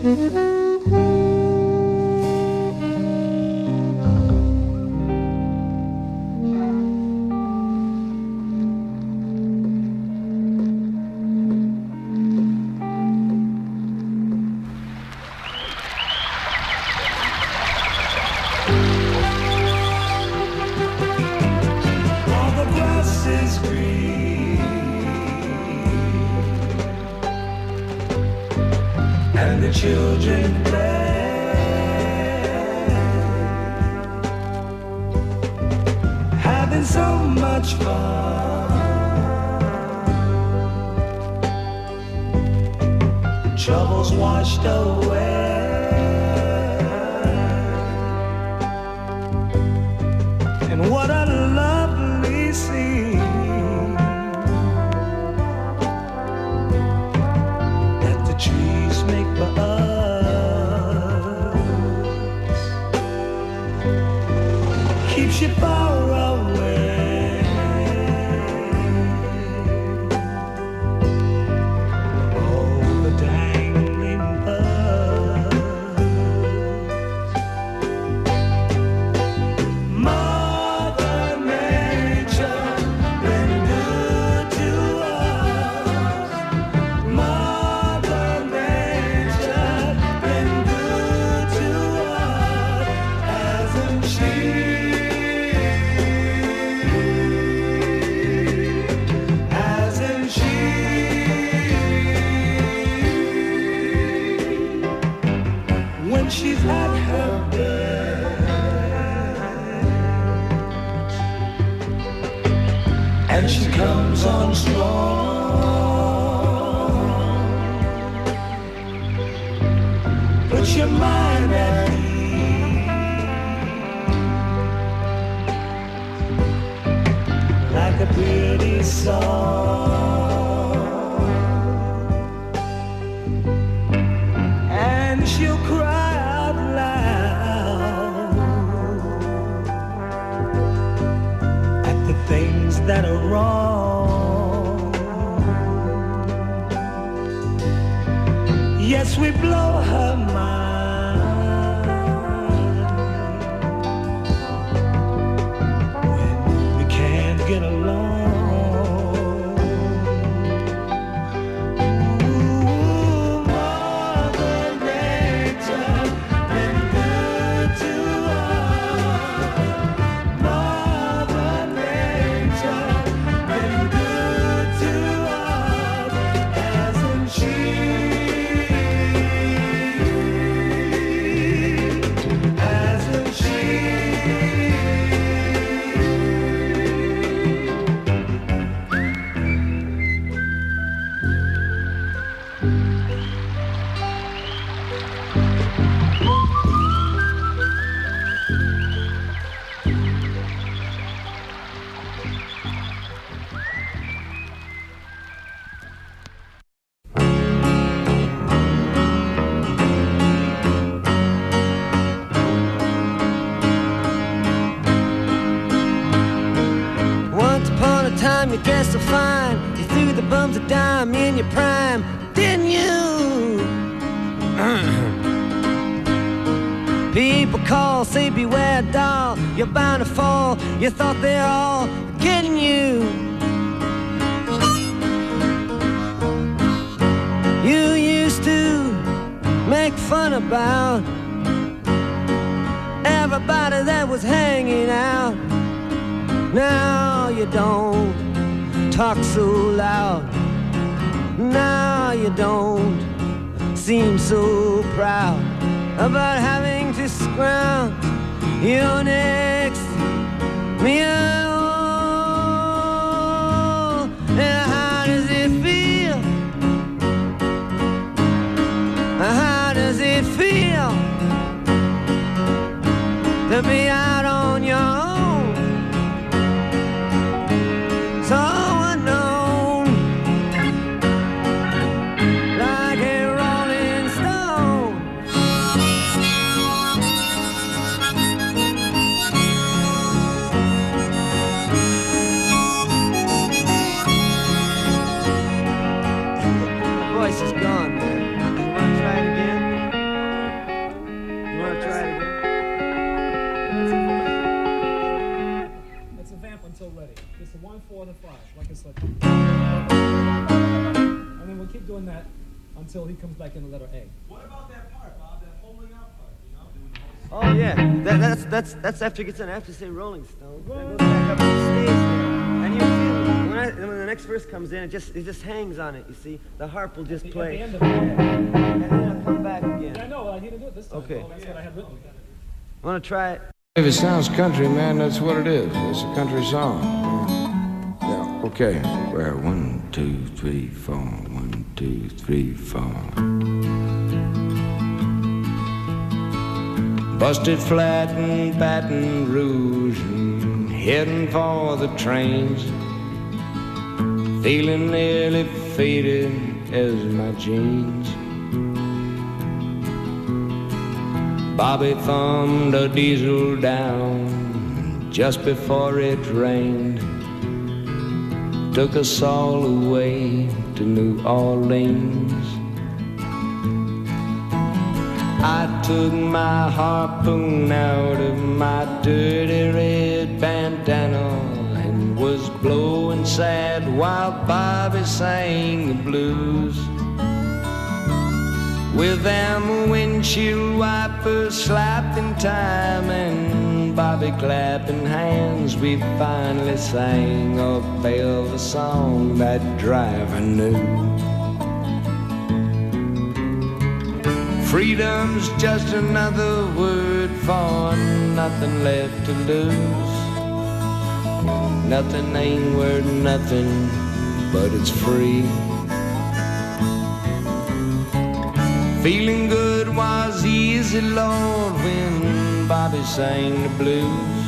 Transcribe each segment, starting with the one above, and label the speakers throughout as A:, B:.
A: Children play, having so much fun. Troubles washed away, and what a lovely scene. Trees make for us, keeps you far away. Oh, the dangling buds. Mother Nature been good to us. She's at her best, and she comes on strong. Put your mind at ease, like a pretty song, and she'll cry things that are wrong. Yes, we blow her mind when we can't get along. Ooh, Mother Nature been good to us. Mother Nature been good to us, hasn't she? Hasn't she?
B: You dressed so fine, you threw the bums a dime in your prime, didn't you? People call, say beware doll, you're bound to fall. You thought they're all getting you. You used to make fun about everybody that was hanging out. Now you don't talk so loud. Now you don't seem so proud about having to scrounge your next meal. And how does it feel? How does it feel to be out on your own? So unknown, like a rolling stone. The voice is gone, man. You want to try it again?
C: And then we'll keep doing that until he comes back in the letter A.
D: What about that part, Bob? That holding out part, you know?
B: Oh yeah, that's after it gets done. I have to say Rolling Stones. Then it goes back up and it stays there. And you feel when the next verse comes in, it just hangs on it. You see, the harp will just play,
C: At the end of it.
B: and then it'll come back again.
C: Yeah, I know. I need to do it this time.
B: Okay.
C: Oh, that's what I had written.
B: Want to try it?
E: If it sounds country, man, that's what it is. It's a country song. Yeah, okay. Well, 1, 2, 3, 4. 1, 2, 3, 4. Busted flat in Baton Rouge and heading for the trains. Feeling nearly faded as my jeans. Bobby thumbed a diesel down just before it rained. Took us all away to New Orleans. I took my harpoon out of my dirty red bandana and was blowing sad while Bobby sang the blues. With them windshield wipers slapping time and Bobby clapping hands, we finally sang a Belva song that driver knew. Freedom's just another word for nothing left to lose. Nothing ain't worth nothing, but it's free. Feeling good was easy, Lord, when Bobby sang the blues.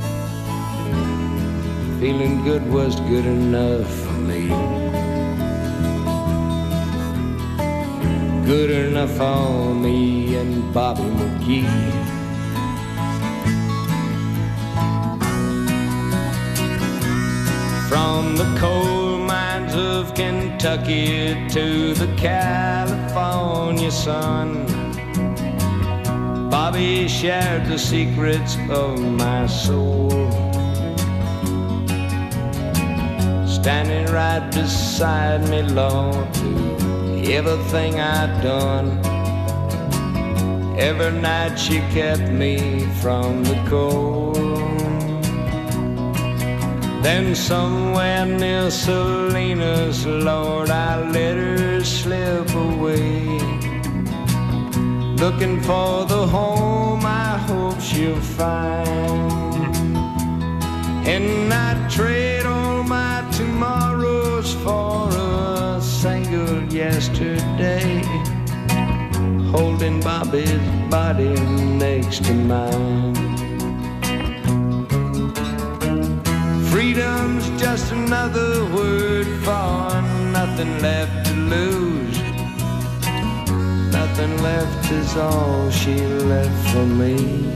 E: Feeling good was good enough for me. Good enough for me and Bobby McGee. From the coal mines of Kentucky to the California sun, Bobby shared the secrets of my soul. Standing right beside me, Lord, through everything I'd done. Every night she kept me from the cold. Then somewhere near Salinas, Lord, I let her slip away, looking for the home I hope she'll find. And I'd trade all my tomorrows for a single yesterday, holding Bobby's body next to mine. Freedom's just another word for nothing left to lose. Nothing left is all she left for me.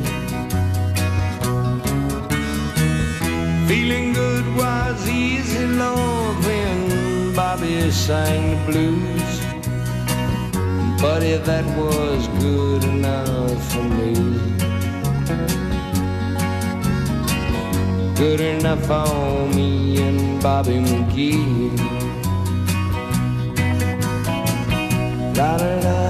E: Feeling good was easy, Lord, when Bobby sang the blues. Buddy, that was good enough for me. Good enough for me and Bobby McGee. La da da.